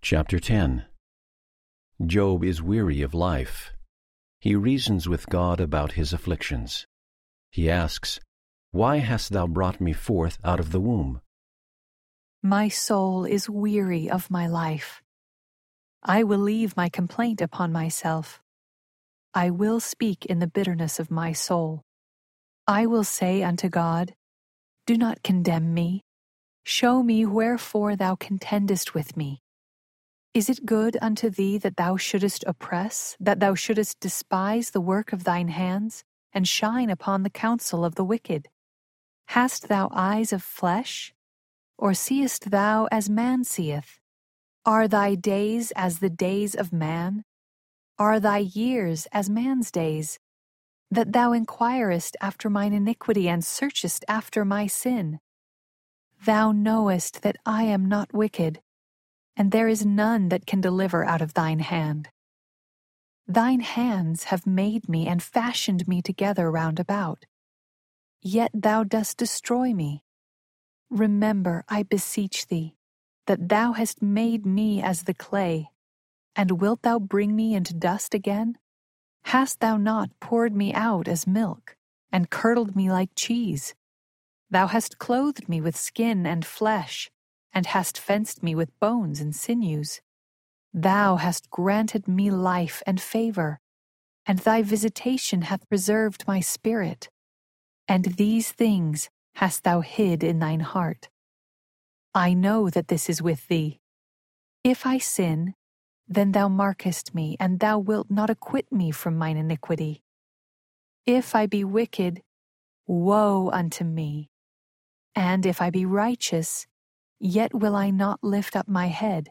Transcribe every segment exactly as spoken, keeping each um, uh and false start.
Chapter ten. Job is weary of life. He reasons with God about his afflictions. He asks, "Why hast thou brought me forth out of the womb?" My soul is weary of my life. I will leave my complaint upon myself. I will speak in the bitterness of my soul. I will say unto God, Do not condemn me. Show me wherefore thou contendest with me. Is it good unto thee that thou shouldest oppress, that thou shouldest despise the work of thine hands, and shine upon the counsel of the wicked? Hast thou eyes of flesh? Or seest thou as man seeth? Are thy days as the days of man? Are thy years as man's days? That thou inquirest after mine iniquity, and searchest after my sin. Thou knowest that I am not wicked, and there is none that can deliver out of thine hand. Thine hands have made me and fashioned me together round about. Yet thou dost destroy me. Remember, I beseech thee, that thou hast made me as the clay, and wilt thou bring me into dust again? Hast thou not poured me out as milk, and curdled me like cheese? Thou hast clothed me with skin and flesh, and hast fenced me with bones and sinews. Thou hast granted me life and favor, and thy visitation hath preserved my spirit. And these things hast thou hid in thine heart. I know that this is with thee. If I sin, then thou markest me, and thou wilt not acquit me from mine iniquity. If I be wicked, woe unto me. And if I be righteous, yet will I not lift up my head.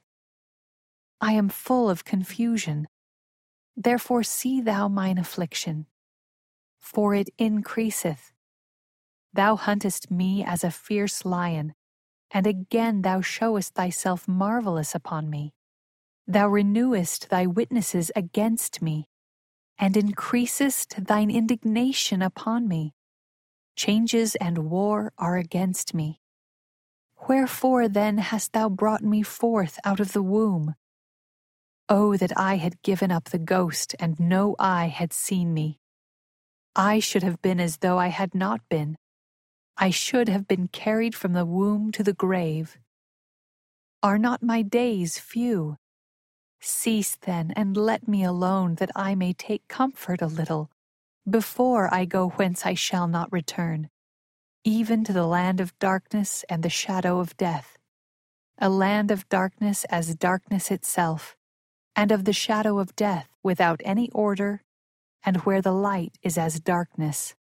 I am full of confusion. Therefore see thou mine affliction, for it increaseth. Thou huntest me as a fierce lion, and again thou showest thyself marvelous upon me. Thou renewest thy witnesses against me, and increasest thine indignation upon me. Changes and war are against me. Wherefore then hast thou brought me forth out of the womb? Oh, that I had given up the ghost, and no eye had seen me. I should have been as though I had not been. I should have been carried from the womb to the grave. Are not my days few? Cease then, and let me alone, that I may take comfort a little, before I go whence I shall not return, even to the land of darkness and the shadow of death, a land of darkness as darkness itself, and of the shadow of death without any order, and where the light is as darkness.